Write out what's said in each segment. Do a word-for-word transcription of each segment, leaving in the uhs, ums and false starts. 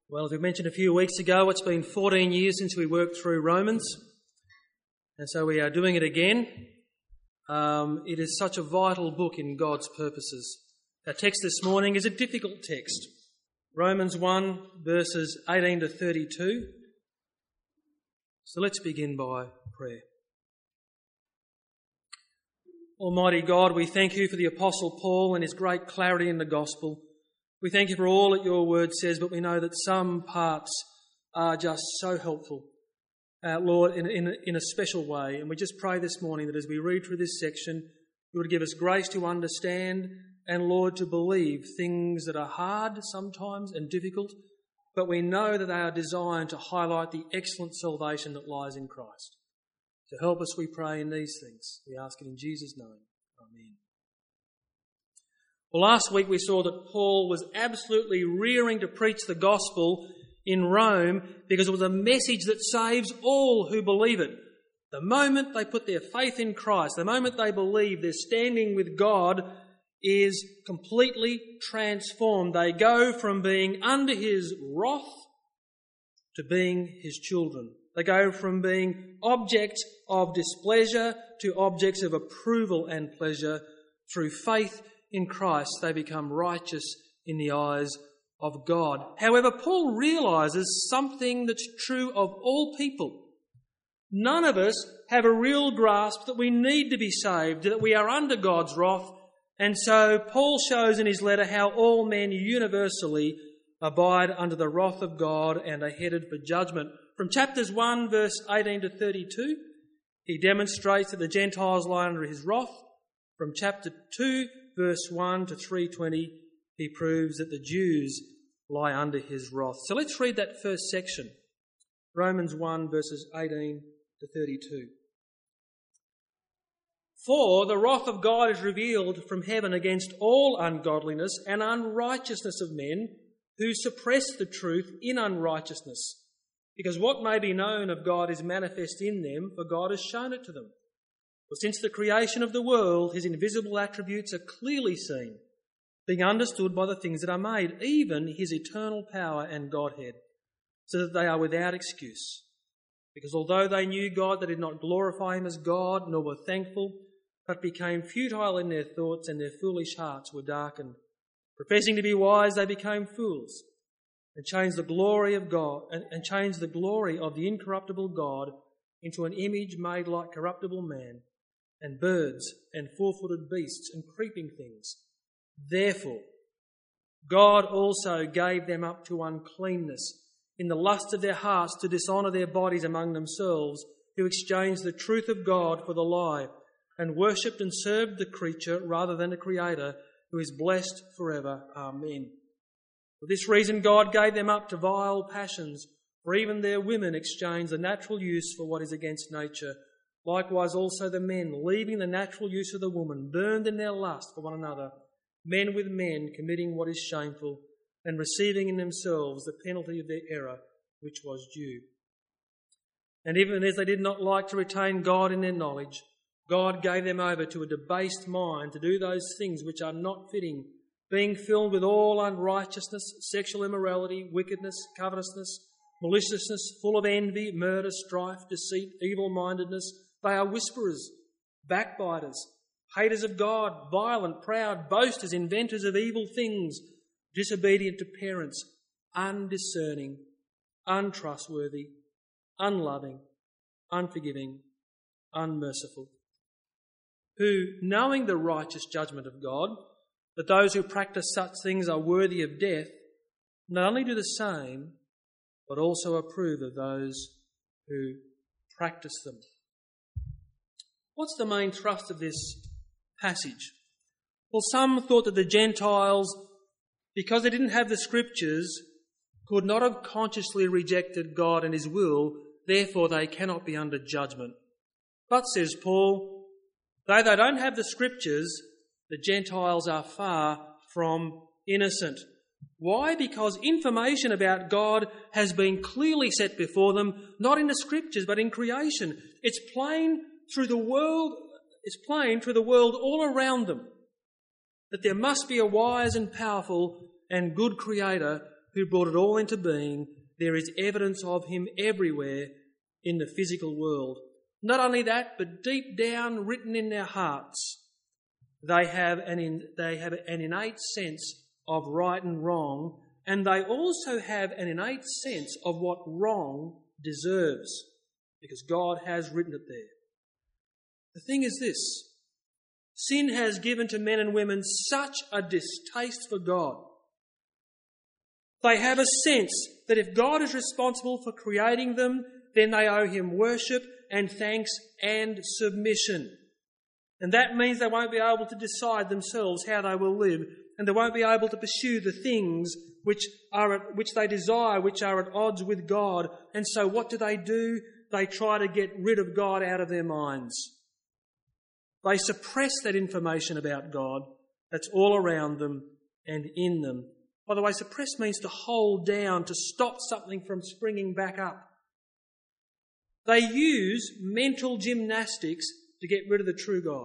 Well, as we mentioned a few weeks ago, it's been fourteen years since we worked through Romans, and so we are doing it again. Um, it is such a vital book in God's purposes. Our text this morning is a difficult text. Romans one, verses eighteen to thirty-two. So let's begin by prayer. Almighty God, we thank you for the Apostle Paul and his great clarity in the gospel. We thank you for all that your word says, but we know that some parts are just so helpful, uh, Lord, in, in, in a special way. And we just pray this morning that as we read through this section, you would give us grace to understand and, Lord, to believe things that are hard sometimes and difficult, but we know that they are designed to highlight the excellent salvation that lies in Christ. To help us, we pray in these things. We ask it in Jesus' name. Amen. Well, last week we saw that Paul was absolutely rearing to preach the gospel in Rome because it was a message that saves all who believe it. The moment they put their faith in Christ, the moment they believe their standing with God is completely transformed. They go from being under his wrath to being his children. They go from being objects of displeasure to objects of approval and pleasure. Through faith in Christ, they become righteous in the eyes of God. However, Paul realises something that's true of all people. None of us have a real grasp that we need to be saved, that we are under God's wrath. And so Paul shows in his letter how all men universally abide under the wrath of God and are headed for judgment. From chapters one, verse eighteen to thirty-two, he demonstrates that the Gentiles lie under his wrath. From chapter two, verse one to three twenty, he proves that the Jews lie under his wrath. So let's read that first section, Romans one, verses eighteen to thirty-two. For the wrath of God is revealed from heaven against all ungodliness and unrighteousness of men who suppress the truth in unrighteousness, because what may be known of God is manifest in them, for God has shown it to them. For since the creation of the world, his invisible attributes are clearly seen, being understood by the things that are made, even his eternal power and Godhead, so that they are without excuse. Because although they knew God, they did not glorify him as God, nor were thankful, but became futile in their thoughts, and their foolish hearts were darkened. Professing to be wise, they became fools, and changed the glory of God, and, and changed the glory of the incorruptible God into an image made like corruptible man, and birds, and four-footed beasts, and creeping things. Therefore, God also gave them up to uncleanness in the lust of their hearts to dishonour their bodies among themselves, who exchanged the truth of God for the lie, and worshipped and served the creature rather than the Creator, who is blessed forever. Amen. For this reason God gave them up to vile passions, for even their women exchanged the natural use for what is against nature. Likewise also the men, leaving the natural use of the woman, burned in their lust for one another, men with men committing what is shameful, and receiving in themselves the penalty of their error, which was due. And even as they did not like to retain God in their knowledge, God gave them over to a debased mind to do those things which are not fitting, being filled with all unrighteousness, sexual immorality, wickedness, covetousness, maliciousness, full of envy, murder, strife, deceit, evil-mindedness. They are whisperers, backbiters, haters of God, violent, proud, boasters, inventors of evil things, disobedient to parents, undiscerning, untrustworthy, unloving, unforgiving, unmerciful, who, knowing the righteous judgment of God, that those who practice such things are worthy of death, not only do the same, but also approve of those who practice them. What's the main thrust of this passage? Well, some thought that the Gentiles, because they didn't have the Scriptures, could not have consciously rejected God and his will, therefore they cannot be under judgment. But, says Paul, though they don't have the Scriptures, the Gentiles are far from innocent. Why? Because information about God has been clearly set before them, not in the Scriptures, but in creation. It's plain through the world, it's plain through the world all around them that there must be a wise and powerful and good Creator who brought it all into being, there is evidence of him everywhere in the physical world. Not only that, but deep down, written in their hearts, they have an, in, they have an innate sense of right and wrong, and they also have an innate sense of what wrong deserves, because God has written it there. The thing is this: sin has given to men and women such a distaste for God. They have a sense that if God is responsible for creating them, then they owe him worship and thanks and submission. And that means they won't be able to decide themselves how they will live, and they won't be able to pursue the things which are at, which they desire, which are at odds with God. And so what do they do? They try to get rid of God out of their minds. They suppress that information about God that's all around them and in them. By the way, suppress means to hold down, to stop something from springing back up. They use mental gymnastics to get rid of the true God.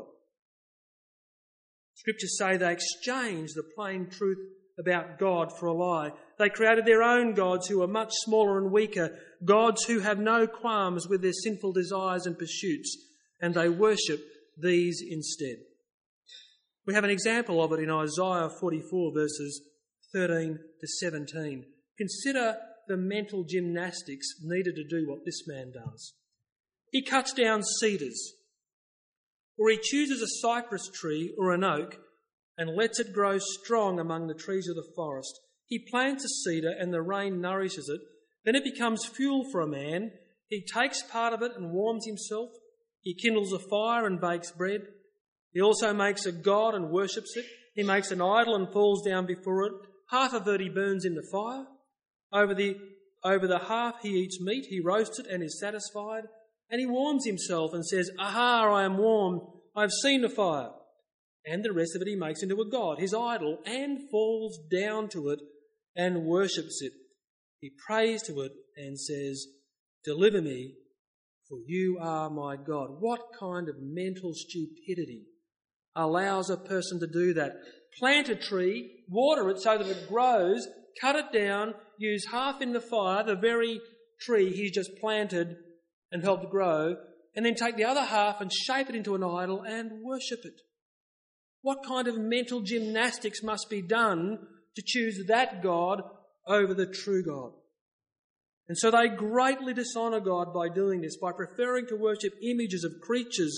Scriptures say they exchanged the plain truth about God for a lie. They created their own gods who are much smaller and weaker, gods who have no qualms with their sinful desires and pursuits, and they worship these instead. We have an example of it in Isaiah forty-four, verses thirteen to seventeen. Consider the mental gymnastics needed to do what this man does. He cuts down cedars, or he chooses a cypress tree or an oak and lets it grow strong among the trees of the forest. He plants a cedar and the rain nourishes it. Then it becomes fuel for a man. He takes part of it and warms himself. He kindles a fire and bakes bread. He also makes a god and worships it. He makes an idol and falls down before it. Half of it he burns in the fire. Over the, over the half he eats meat. He roasts it and is satisfied. And he warms himself and says, "Aha, I am warm. I have seen the fire." And the rest of it he makes into a god, his idol, and falls down to it and worships it. He prays to it and says, "Deliver me, for you are my God." What kind of mental stupidity allows a person to do that? Plant a tree, water it so that it grows, cut it down, use half in the fire, the very tree he's just planted and helped grow, and then take the other half and shape it into an idol and worship it. What kind of mental gymnastics must be done to choose that God over the true God? And so they greatly dishonour God by doing this, by preferring to worship images of creatures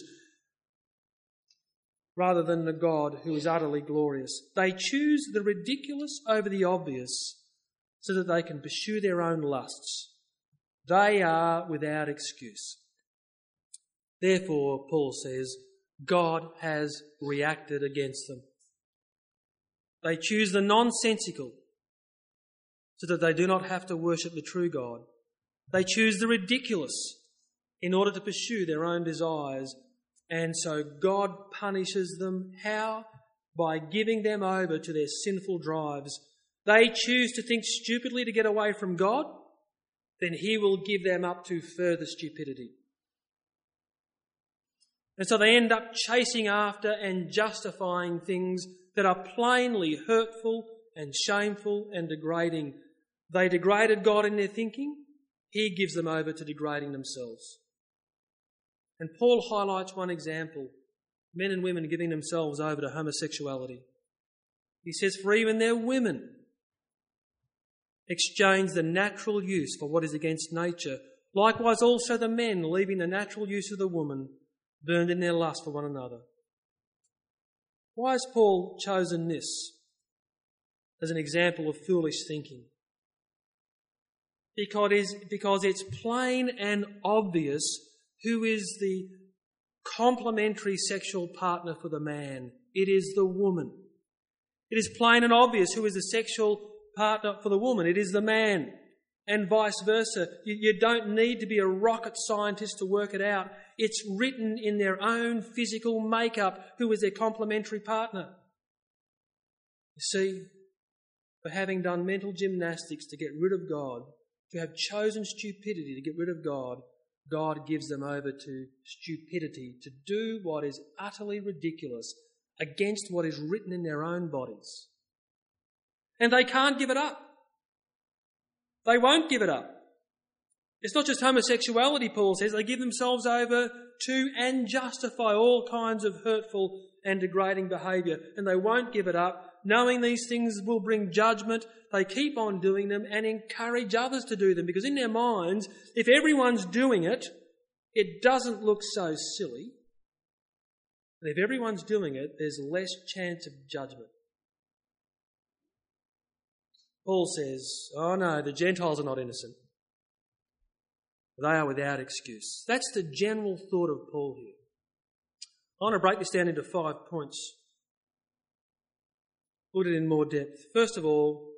rather than the God who is utterly glorious. They choose the ridiculous over the obvious so that they can pursue their own lusts. They are without excuse. Therefore, Paul says, God has reacted against them. They choose the nonsensical so that they do not have to worship the true God. They choose the ridiculous in order to pursue their own desires. And so God punishes them. How? By giving them over to their sinful drives. They choose to think stupidly to get away from God, then he will give them up to further stupidity. And so they end up chasing after and justifying things that are plainly hurtful and shameful and degrading. They degraded God in their thinking. He gives them over to degrading themselves. And Paul highlights one example, men and women giving themselves over to homosexuality. He says, "For even their women exchange the natural use for what is against nature. Likewise also the men, leaving the natural use of the woman, burned in their lust for one another." Why has Paul chosen this as an example of foolish thinking? Because, because it's plain and obvious who is the complementary sexual partner for the man. It is the woman. It is plain and obvious who is the sexual partner for the woman. It is the man, and vice versa. You, you don't need to be a rocket scientist to work it out. It's written in their own physical makeup who is their complementary partner. You see, for having done mental gymnastics to get rid of God, to have chosen stupidity to get rid of God, God gives them over to stupidity, to do what is utterly ridiculous against what is written in their own bodies. And they can't give it up. They won't give it up. It's not just homosexuality, Paul says. They give themselves over to and justify all kinds of hurtful and degrading behaviour, and they won't give it up. Knowing these things will bring judgment, they keep on doing them and encourage others to do them, because in their minds, if everyone's doing it, it doesn't look so silly. And if everyone's doing it, there's less chance of judgment. Paul says, oh no, the Gentiles are not innocent. They are without excuse. That's the general thought of Paul here. I want to break this down into five points. Look at it in more depth. First of all,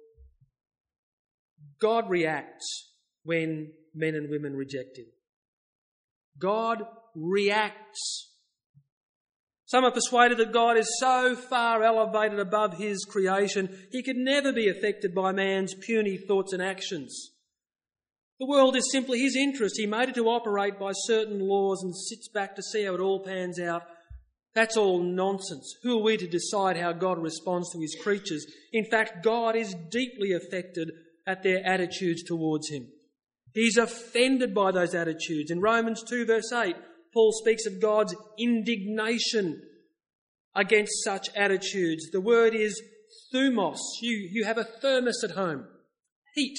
God reacts when men and women reject him. God reacts. Some are persuaded that God is so far elevated above his creation, he could never be affected by man's puny thoughts and actions. The world is simply his interest. He made it to operate by certain laws and sits back to see how it all pans out. That's all nonsense. Who are we to decide how God responds to his creatures? In fact, God is deeply affected at their attitudes towards him. He's offended by those attitudes. In Romans two verse eight, Paul speaks of God's indignation against such attitudes. The word is thumos. You, you have a thermos at home. Heat.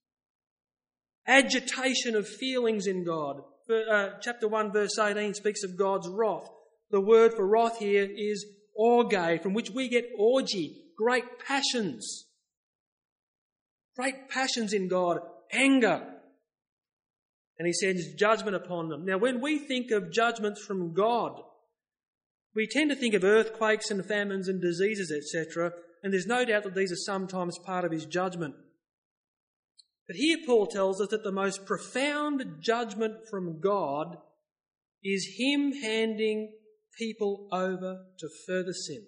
Agitation of feelings in God. Uh, chapter one verse eighteen speaks of God's wrath. The word for wrath here is orge, from which we get orgy, great passions. Great passions in God, anger. And he sends judgment upon them. Now, when we think of judgments from God, we tend to think of earthquakes and famines and diseases, et cetera, and there's no doubt that these are sometimes part of his judgment. But here Paul tells us that the most profound judgment from God is him handing people over to further sin.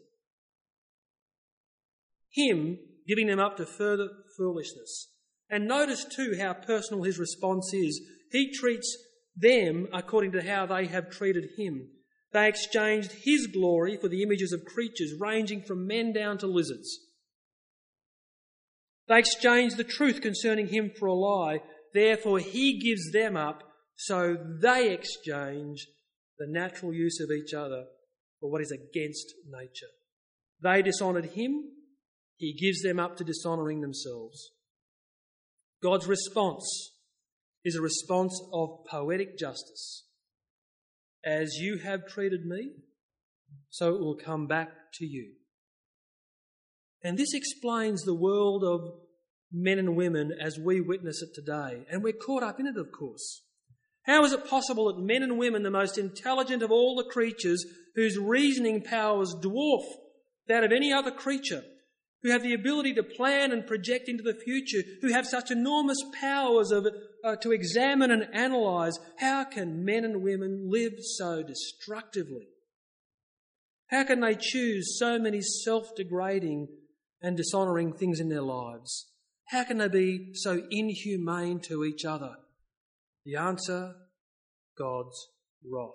Him giving them up to further foolishness. And notice too how personal his response is. He treats them according to how they have treated him. They exchanged his glory for the images of creatures ranging from men down to lizards. They exchanged the truth concerning him for a lie. Therefore he gives them up, so they exchange the natural use of each other for what is against nature. They dishonoured him. He gives them up to dishonouring themselves. God's response is a response of poetic justice. As you have treated me, so it will come back to you. And this explains the world of men and women as we witness it today. And we're caught up in it, of course. How is it possible that men and women, the most intelligent of all the creatures, whose reasoning powers dwarf that of any other creature, who have the ability to plan and project into the future, who have such enormous powers of uh, to examine and analyse, how can men and women live so destructively? How can they choose so many self-degrading and dishonouring things in their lives? How can they be so inhumane to each other? The answer, God's wrath.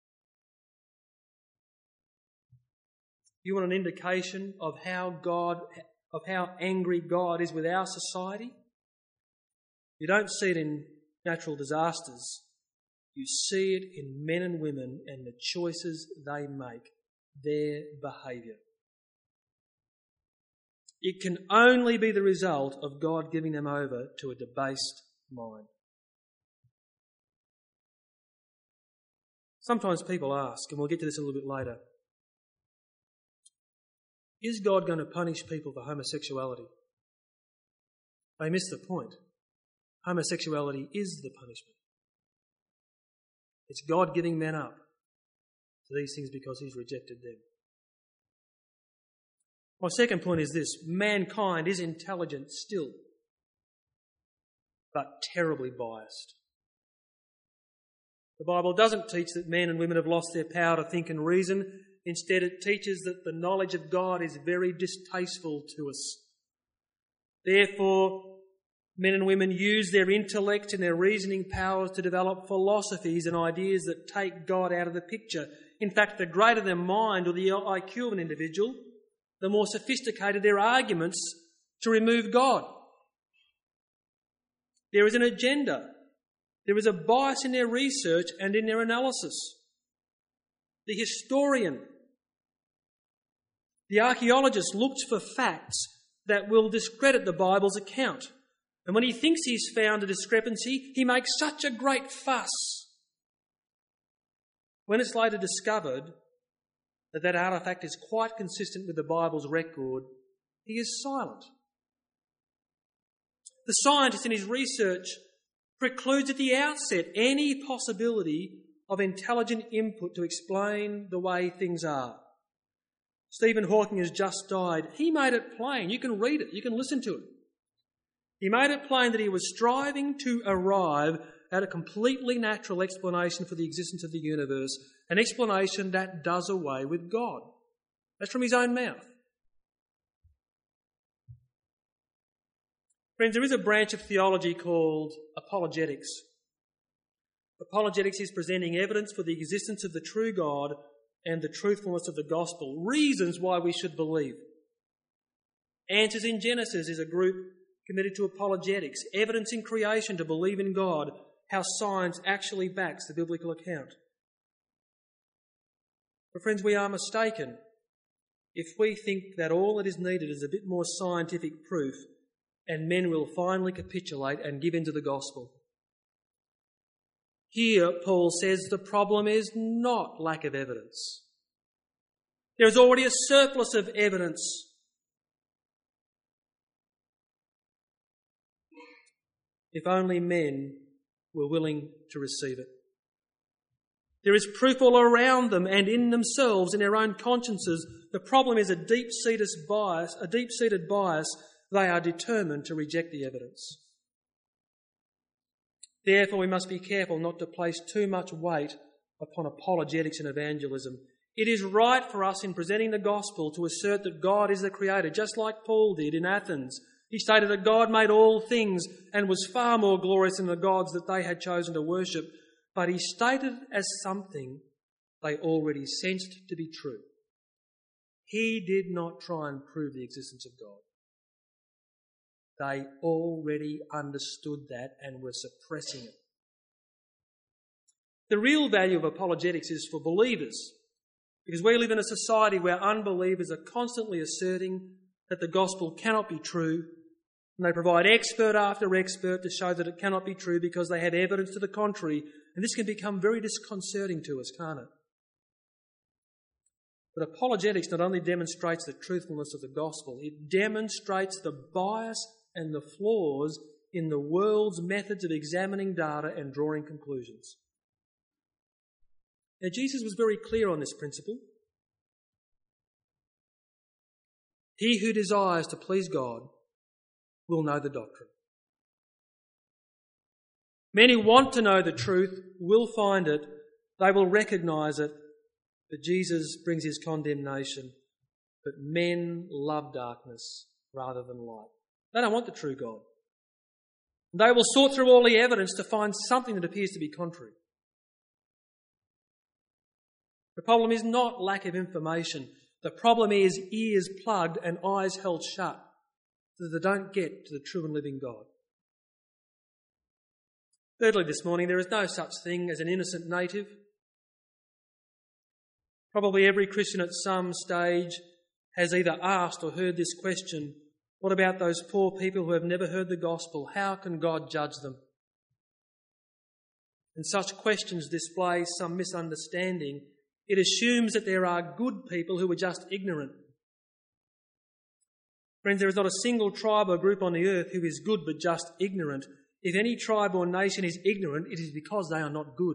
You want an indication of how God, of how angry God is with our society? You don't see it in natural disasters. You see it in men and women and the choices they make, their behaviour. It can only be the result of God giving them over to a debased mind. Sometimes people ask, and we'll get to this a little bit later, is God going to punish people for homosexuality? They miss the point. Homosexuality is the punishment. It's God giving men up to these things because he's rejected them. My second point is this: mankind is intelligent still, but terribly biased. The Bible doesn't teach that men and women have lost their power to think and reason. Instead, it teaches that the knowledge of God is very distasteful to us. Therefore, men and women use their intellect and their reasoning powers to develop philosophies and ideas that take God out of the picture. In fact, the greater their mind or the I Q of an individual, the more sophisticated their arguments to remove God. There is an agenda. There is a bias in their research and in their analysis. The historian, the archaeologist looks for facts that will discredit the Bible's account. And when he thinks he's found a discrepancy, he makes such a great fuss. When it's later discovered that that artefact is quite consistent with the Bible's record, he is silent. The scientist in his research precludes at the outset any possibility of intelligent input to explain the way things are. Stephen Hawking has just died. He made it plain. You can read it. You can listen to it. He made it plain that he was striving to arrive at a completely natural explanation for the existence of the universe, an explanation that does away with God. That's from his own mouth. Friends, there is a branch of theology called apologetics. Apologetics is presenting evidence for the existence of the true God and the truthfulness of the gospel, reasons why we should believe. Answers in Genesis is a group committed to apologetics, evidence in creation to believe in God, how science actually backs the biblical account. But friends, we are mistaken if we think that all that is needed is a bit more scientific proof and men will finally capitulate and give in to the gospel. Here, Paul says the problem is not lack of evidence. There is already a surplus of evidence. If only men were willing to receive it. There is proof all around them and in themselves, in their own consciences. The problem is a deep-seated bias, a deep-seated bias. They are determined to reject the evidence. Therefore, we must be careful not to place too much weight upon apologetics and evangelism. It is right for us in presenting the gospel to assert that God is the creator, just like Paul did in Athens. He stated that God made all things and was far more glorious than the gods that they had chosen to worship, but he stated it as something they already sensed to be true. He did not try and prove the existence of God. They already understood that and were suppressing it. The real value of apologetics is for believers, because we live in a society where unbelievers are constantly asserting that the gospel cannot be true, and they provide expert after expert to show that it cannot be true because they have evidence to the contrary, and this can become very disconcerting to us, can't it? But apologetics not only demonstrates the truthfulness of the gospel, it demonstrates the bias and the flaws in the world's methods of examining data and drawing conclusions. Now, Jesus was very clear on this principle. He who desires to please God will know the doctrine. Many want to know the truth, will find it, they will recognise it, but Jesus brings his condemnation. But men love darkness rather than light. They don't want the true God. They will sort through all the evidence to find something that appears to be contrary. The problem is not lack of information. The problem is ears plugged and eyes held shut so that they don't get to the true and living God. Thirdly, this morning, there is no such thing as an innocent native. Probably every Christian at some stage has either asked or heard this question: what about those poor people who have never heard the gospel? How can God judge them? And such questions display some misunderstanding. It assumes that there are good people who are just ignorant. Friends, there is not a single tribe or group on the earth who is good but just ignorant. If any tribe or nation is ignorant, it is because they are not good.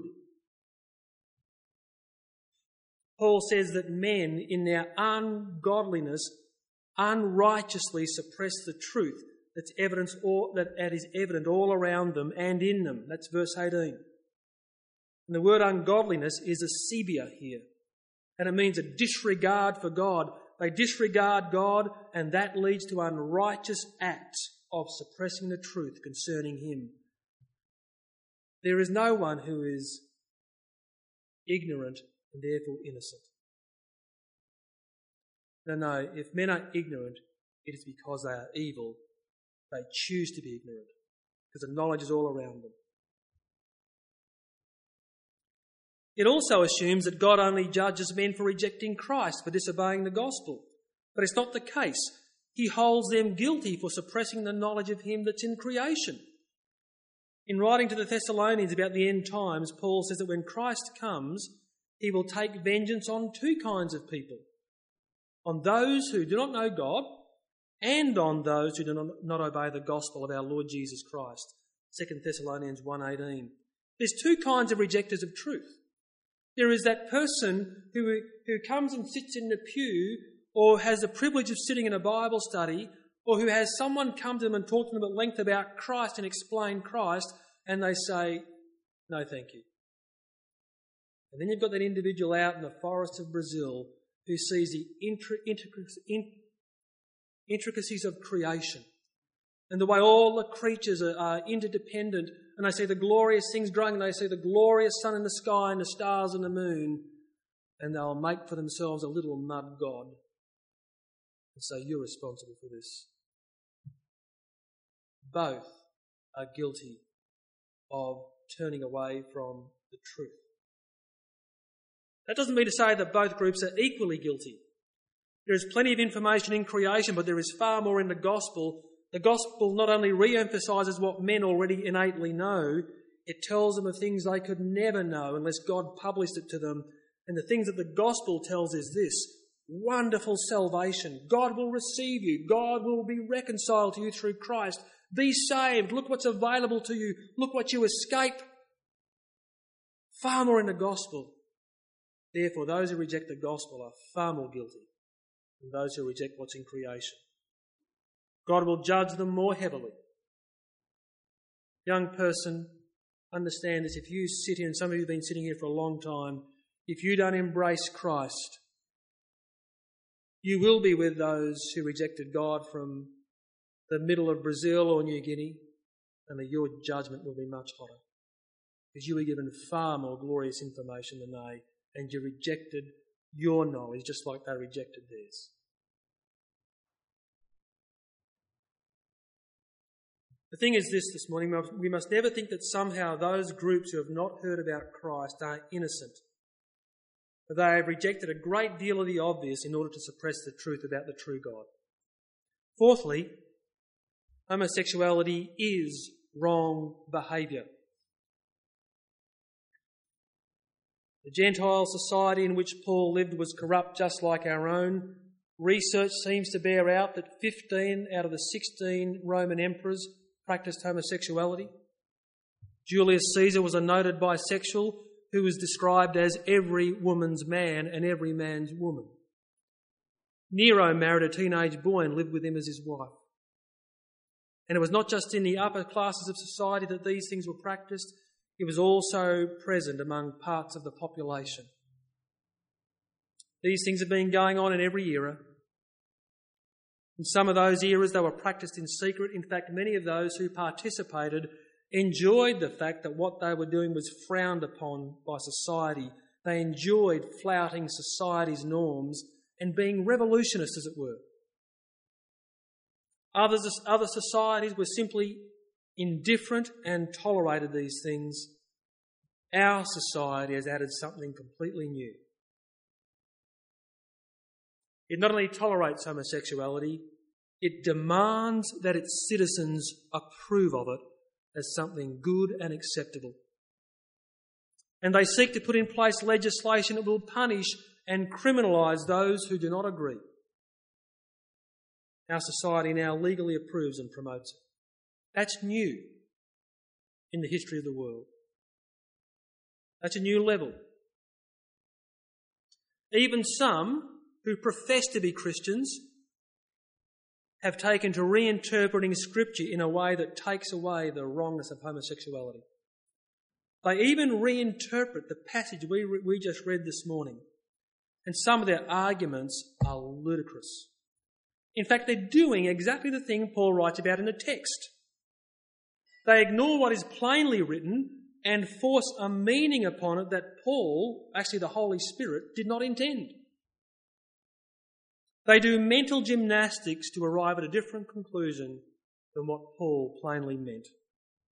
Paul says that men, in their ungodliness, unrighteously suppress the truth that's evidence all, that is evident all around them and in them. That's verse eighteen. And the word ungodliness is aceibia here, and it means a disregard for God. They disregard God, and that leads to unrighteous acts of suppressing the truth concerning him. There is no one who is ignorant and therefore innocent. No, no, if men are ignorant, it is because they are evil. They choose to be ignorant because the knowledge is all around them. It also assumes that God only judges men for rejecting Christ, for disobeying the gospel. But it's not the case. He holds them guilty for suppressing the knowledge of him that's in creation. In writing to the Thessalonians about the end times, Paul says that when Christ comes, he will take vengeance on two kinds of people. On those who do not know God and on those who do not, not obey the gospel of our Lord Jesus Christ. Second Thessalonians one eighteen. There's two kinds of rejectors of truth. There is that person who, who comes and sits in the pew or has the privilege of sitting in a Bible study, or who has someone come to them and talk to them at length about Christ and explain Christ, and they say, no thank you. And then you've got that individual out in the forest of Brazil who sees the intricacies of creation and the way all the creatures are, are interdependent, and they see the glorious things growing, and they see the glorious sun in the sky and the stars and the moon, and they'll make for themselves a little mud god and say, you're responsible for this. Both are guilty of turning away from the truth. That doesn't mean to say that both groups are equally guilty. There is plenty of information in creation, but there is far more in the gospel. The gospel not only re-emphasises what men already innately know, it tells them of things they could never know unless God published it to them. And the things that the gospel tells is this: wonderful salvation. God will receive you. God will be reconciled to you through Christ. Be saved. Look what's available to you. Look what you escape. Far more in the gospel. Therefore, those who reject the gospel are far more guilty than those who reject what's in creation. God will judge them more heavily. Young person, understand this. If you sit here, and some of you have been sitting here for a long time, if you don't embrace Christ, you will be with those who rejected God from the middle of Brazil or New Guinea, and that your judgment will be much hotter, because you were given far more glorious information than they, and you rejected your knowledge just like they rejected theirs. The thing is this this morning, we must never think that somehow those groups who have not heard about Christ are innocent. But they have rejected a great deal of the obvious in order to suppress the truth about the true God. Fourthly, homosexuality is wrong behaviour. The Gentile society in which Paul lived was corrupt just like our own. Research seems to bear out that fifteen out of the sixteen Roman emperors practiced homosexuality. Julius Caesar was a noted bisexual who was described as every woman's man and every man's woman. Nero married a teenage boy and lived with him as his wife. And it was not just in the upper classes of society that these things were practiced, it was also present among parts of the population. These things have been going on in every era. In some of those eras, they were practiced in secret. In fact, many of those who participated enjoyed the fact that what they were doing was frowned upon by society. They enjoyed flouting society's norms and being revolutionists, as it were. Others, other societies were simply indifferent and tolerated these things. Our society has added something completely new. It not only tolerates homosexuality, it demands that its citizens approve of it as something good and acceptable. And they seek to put in place legislation that will punish and criminalise those who do not agree. Our society now legally approves and promotes it. That's new in the history of the world. That's a new level. Even some who profess to be Christians have taken to reinterpreting Scripture in a way that takes away the wrongness of homosexuality. They even reinterpret the passage we, re- we just read this morning, and some of their arguments are ludicrous. In fact, they're doing exactly the thing Paul writes about in the text. They ignore what is plainly written and force a meaning upon it that Paul, actually the Holy Spirit, did not intend. They do mental gymnastics to arrive at a different conclusion than what Paul plainly meant.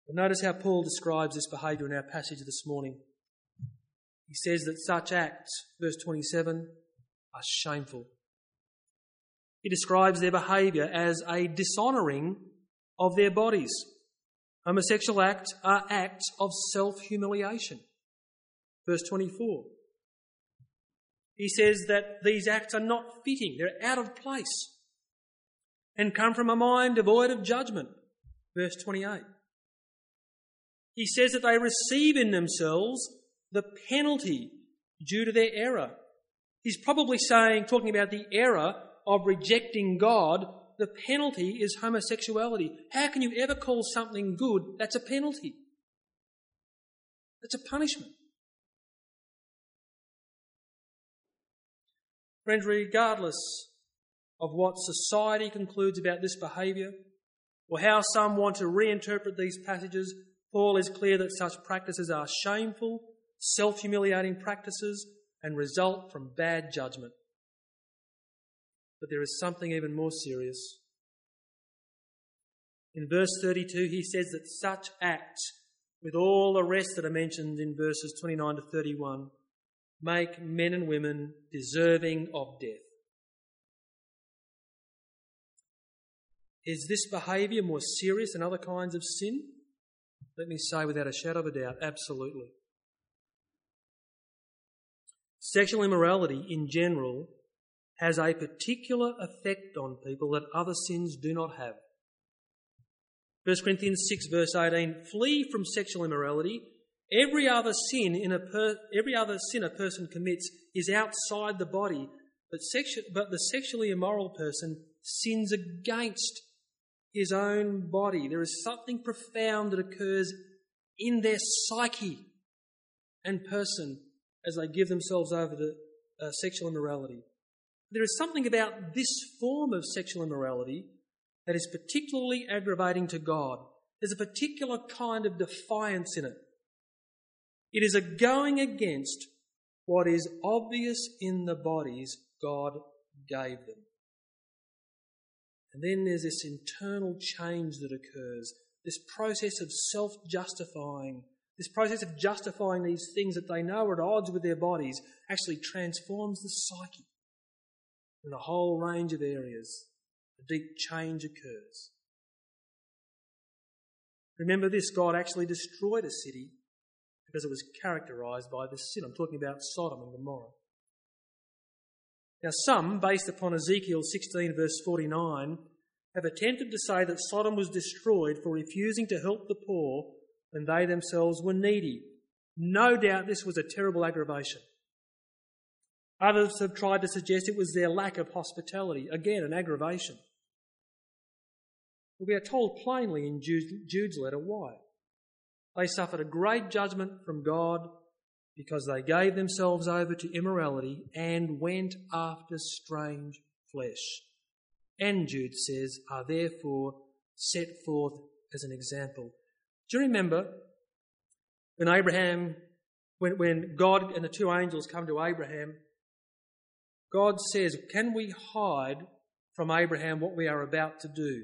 But notice how Paul describes this behaviour in our passage this morning. He says that such acts, verse twenty-seven, are shameful. He describes their behaviour as a dishonouring of their bodies. Homosexual acts are acts of self-humiliation. Verse twenty-four. He says that these acts are not fitting, they're out of place, and come from a mind devoid of judgment. Verse twenty-eight. He says that they receive in themselves the penalty due to their error. He's probably saying, talking about the error of rejecting God, the penalty is homosexuality. How can you ever call something good? That's a penalty. That's a punishment. Friends, regardless of what society concludes about this behaviour, or how some want to reinterpret these passages, Paul is clear that such practices are shameful, self-humiliating practices and result from bad judgment. But there is something even more serious. In verse thirty-two, he says that such acts, with all the rest that are mentioned in verses twenty-nine to thirty-one, make men and women deserving of death. Is this behaviour more serious than other kinds of sin? Let me say without a shadow of a doubt, absolutely. Sexual immorality in general has a particular effect on people that other sins do not have. First Corinthians six verse eighteen, flee from sexual immorality. Every other sin in a per, every other sin a person commits is outside the body, but, sexu- but the sexually immoral person sins against his own body. There is something profound that occurs in their psyche and person as they give themselves over to uh, sexual immorality. There is something about this form of sexual immorality that is particularly aggravating to God. There's a particular kind of defiance in it. It is a going against what is obvious in the bodies God gave them. And then there's this internal change that occurs, this process of self-justifying, this process of justifying these things that they know are at odds with their bodies actually transforms the psyche. In a whole range of areas, a deep change occurs. Remember this, God actually destroyed a city because it was characterised by this sin. I'm talking about Sodom and Gomorrah. Now some, based upon Ezekiel sixteen verse forty-nine, have attempted to say that Sodom was destroyed for refusing to help the poor when they themselves were needy. No doubt this was a terrible aggravation. Others have tried to suggest it was their lack of hospitality. Again, an aggravation. But we are told plainly in Jude's letter why. They suffered a great judgment from God because they gave themselves over to immorality and went after strange flesh. And, Jude says, are therefore set forth as an example. Do you remember when Abraham, when, when God and the two angels come to Abraham, God says, can we hide from Abraham what we are about to do?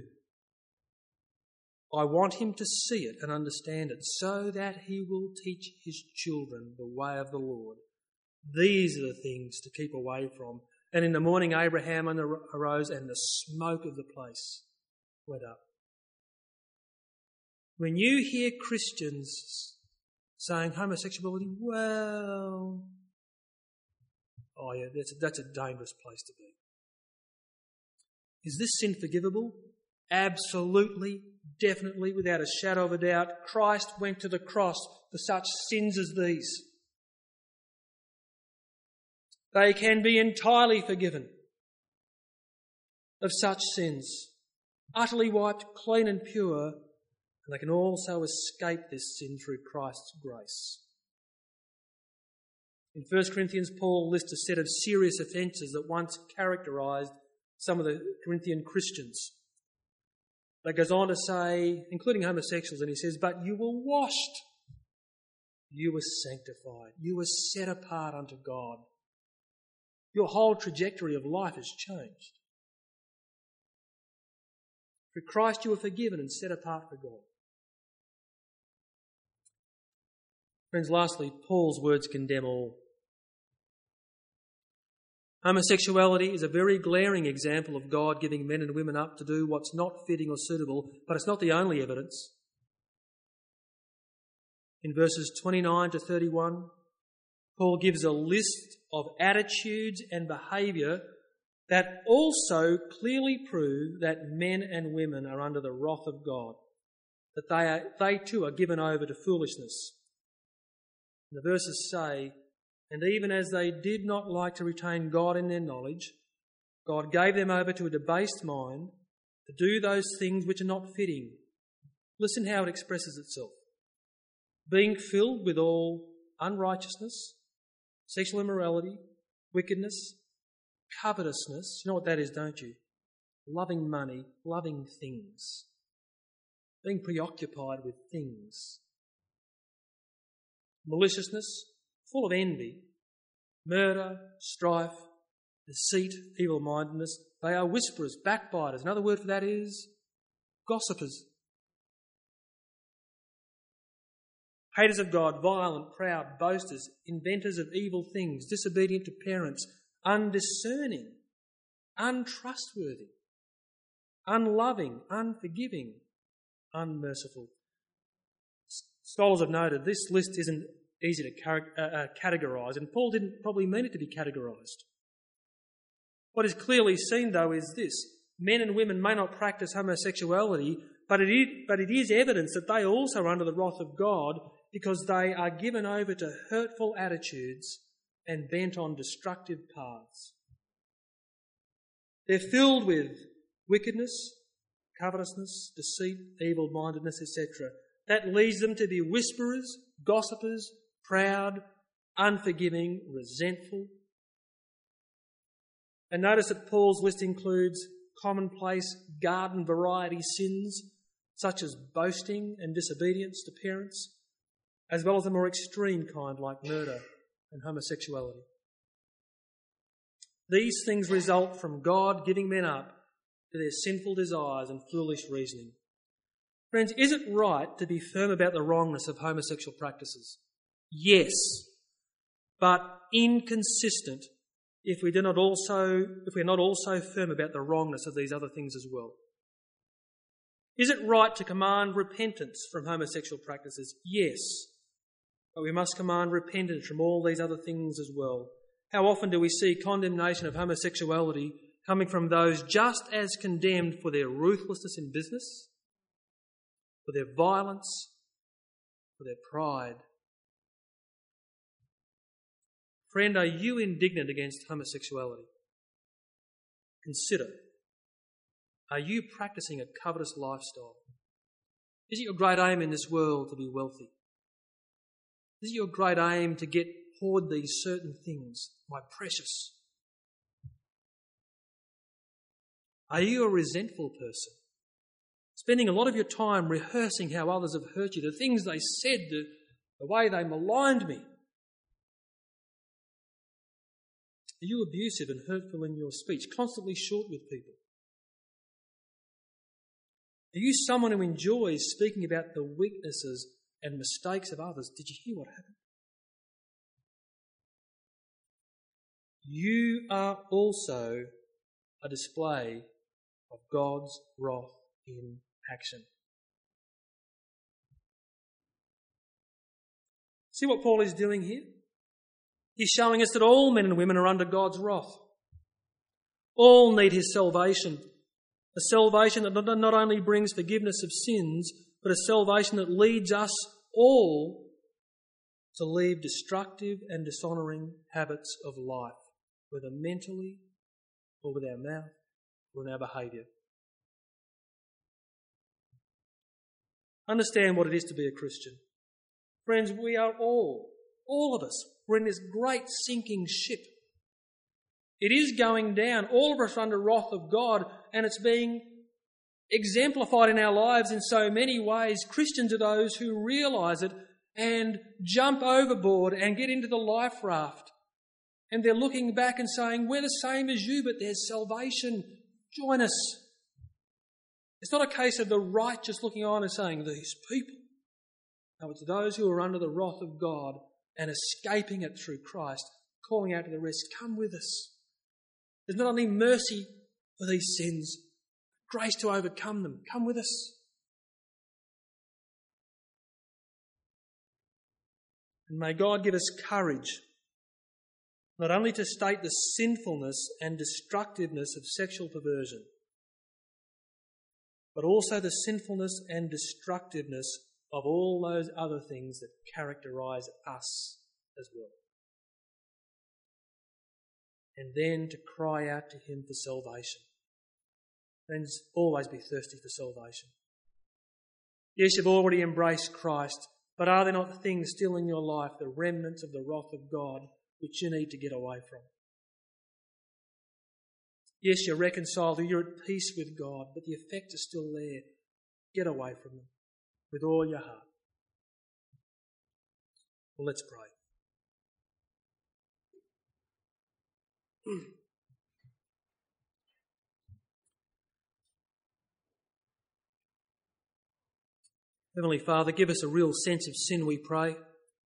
I want him to see it and understand it so that he will teach his children the way of the Lord. These are the things to keep away from. And in the morning Abraham arose and the smoke of the place went up. When you hear Christians saying homosexuality, well, oh yeah, that's a, that's a dangerous place to be. Is this sin forgivable? Absolutely, definitely, without a shadow of a doubt. Christ went to the cross for such sins as these. They can be entirely forgiven of such sins, utterly wiped clean and pure, and they can also escape this sin through Christ's grace. In First Corinthians, Paul lists a set of serious offences that once characterised some of the Corinthian Christians. That goes on to say, including homosexuals, and he says, but you were washed, you were sanctified, you were set apart unto God. Your whole trajectory of life has changed. Through Christ you were forgiven and set apart for God. Friends, lastly, Paul's words condemn all. Homosexuality is a very glaring example of God giving men and women up to do what's not fitting or suitable, but it's not the only evidence. In verses twenty-nine to thirty-one, Paul gives a list of attitudes and behaviour that also clearly prove that men and women are under the wrath of God, that they, are, they too are given over to foolishness. And the verses say, "And even as they did not like to retain God in their knowledge, God gave them over to a debased mind to do those things which are not fitting." Listen how it expresses itself. "Being filled with all unrighteousness, sexual immorality, wickedness, covetousness." You know what that is, don't you? Loving money, loving things. Being preoccupied with things. Maliciousness, full of envy, murder, strife, deceit, evil-mindedness. They are whisperers, backbiters. Another word for that is gossipers. Haters of God, violent, proud, boasters, inventors of evil things, disobedient to parents, undiscerning, untrustworthy, unloving, unforgiving, unmerciful. Scholars have noted this list isn't easy to uh, uh, categorise, and Paul didn't probably mean it to be categorised. What is clearly seen, though, is this. Men and women may not practice homosexuality, but it is, but it is evidence that they also are under the wrath of God because they are given over to hurtful attitudes and bent on destructive paths. They're filled with wickedness, covetousness, deceit, evil-mindedness, et cetera. That leads them to be whisperers, gossipers, proud, unforgiving, resentful. And notice that Paul's list includes commonplace garden variety sins such as boasting and disobedience to parents, as well as the more extreme kind like murder and homosexuality. These things result from God giving men up to their sinful desires and foolish reasoning. Friends, is it right to be firm about the wrongness of homosexual practices? Yes, but inconsistent if we do not also, if we're not also firm about the wrongness of these other things as well. Is it right to command repentance from homosexual practices? Yes, but we must command repentance from all these other things as well. How often do we see condemnation of homosexuality coming from those just as condemned for their ruthlessness in business, for their violence, for their pride? Friend, are you indignant against homosexuality? Consider, are you practicing a covetous lifestyle? Is it your great aim in this world to be wealthy? Is it your great aim to get hoard these certain things, my precious? Are you a resentful person, spending a lot of your time rehearsing how others have hurt you, the things they said, the, the way they maligned me? Are you abusive and hurtful in your speech, constantly short with people? Are you someone who enjoys speaking about the weaknesses and mistakes of others? Did you hear what happened? You are also a display of God's wrath in action. See what Paul is doing here? He's showing us that all men and women are under God's wrath. All need his salvation. A salvation that not only brings forgiveness of sins, but a salvation that leads us all to leave destructive and dishonouring habits of life, whether mentally or with our mouth or in our behaviour. Understand what it is to be a Christian. Friends, we are all, all of us, we're in this great sinking ship. It is going down. All of us are under wrath of God, and it's being exemplified in our lives in so many ways. Christians are those who realise it and jump overboard and get into the life raft. And they're looking back and saying, we're the same as you, but there's salvation. Join us. It's not a case of the righteous looking on and saying, these people. No, it's those who are under the wrath of God and escaping it through Christ, calling out to the rest, come with us. There's not only mercy for these sins, grace to overcome them. Come with us. And may God give us courage not only to state the sinfulness and destructiveness of sexual perversion, but also the sinfulness and destructiveness of all those other things that characterise us as well. And then to cry out to Him for salvation. Friends, always be thirsty for salvation. Yes, you've already embraced Christ, but are there not things still in your life, the remnants of the wrath of God, which you need to get away from? Yes, you're reconciled, you're at peace with God, but the effects are still there. Get away from them with all your heart. Well, let's pray. Heavenly Father, give us a real sense of sin, we pray.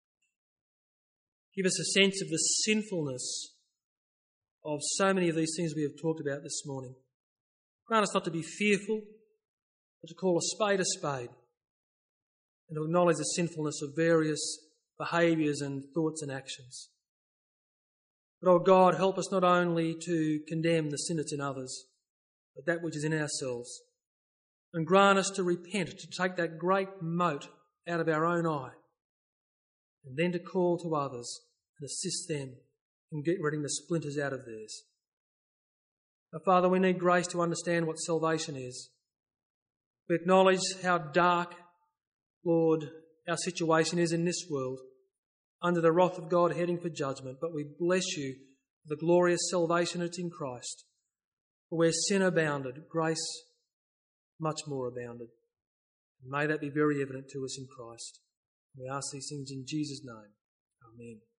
Give us a sense of the sinfulness of so many of these things we have talked about this morning. Grant us not to be fearful, but to call a spade a spade and to acknowledge the sinfulness of various behaviours and thoughts and actions. But, oh God, help us not only to condemn the sin that's in others, but that which is in ourselves. And grant us to repent, to take that great mote out of our own eye, and then to call to others and assist them in getting rid of the splinters out of theirs. Now, Father, we need grace to understand what salvation is. We acknowledge how dark, Lord, our situation is in this world, under the wrath of God heading for judgment, but we bless you for the glorious salvation that's in Christ. For where sin abounded, grace much more abounded. May that be very evident to us in Christ. We ask these things in Jesus' name. Amen.